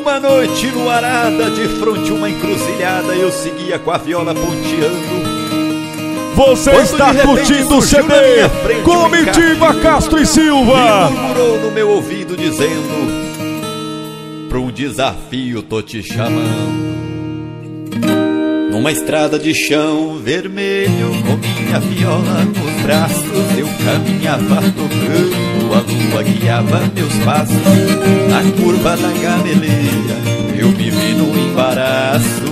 Uma noite luarada, de fronte uma encruzilhada, eu seguia com a viola ponteando. Você está curtindo o CD Comitiva Castro e Silva. E murmurou no meu ouvido dizendo: pra um desafio tô te chamando. Numa estrada de chão vermelho, com minha viola nos braços, eu caminhava tocando, a lua guiava meus passos. Na curva da gameleira, eu me vi no embaraço.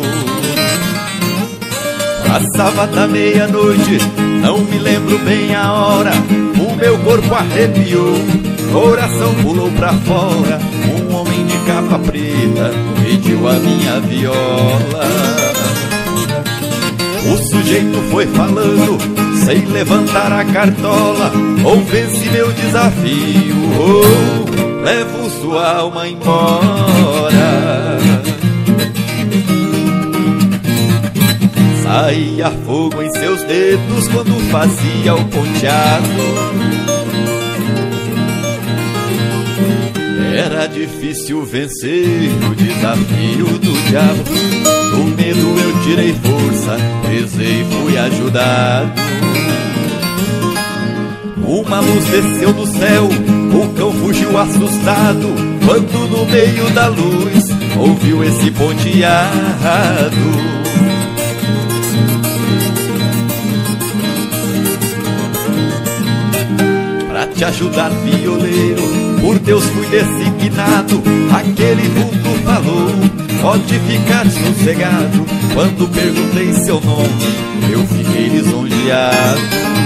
Passava da meia-noite, não me lembro bem a hora. O meu corpo arrepiou, coração pulou pra fora. Um homem de capa preta pediu a minha viola. O sujeito foi falando, sem levantar a cartola: ou vence meu desafio, ou levo sua alma embora. Saía fogo em seus dedos quando fazia o ponteado. Era difícil vencer o desafio do diabo. Do medo eu tirei força, rezei e fui ajudado. Uma luz desceu do céu, o cão fugiu assustado, quando no meio da luz ouviu esse ponteado. Pra te ajudar, violeiro, por Deus fui designado. Aquele vulto falou: pode ficar sossegado. Quando perguntei seu nome, eu fiquei lisonjeado.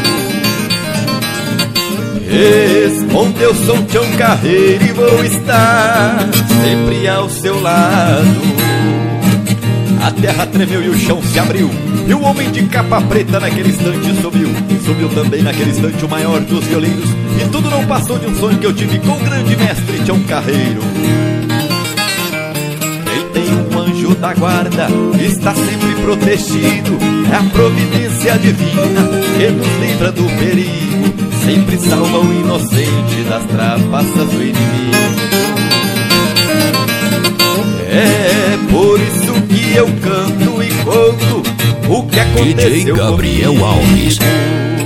Respondeu: sou Tião Carreiro e vou estar sempre ao seu lado. A terra tremeu e o chão se abriu, e o homem de capa preta naquele instante sumiu. Sumiu também naquele instante o maior dos violeiros, e tudo não passou de um sonho que eu tive com o grande mestre Tião Carreiro. Ele tem um anjo da guarda, está sempre protegido. É a providência divina que nos livra do perigo, sempre salva o inocente das trapaças do inimigo. É por isso que eu canto e conto o que aconteceu DJ Gabriel comigo. Alves.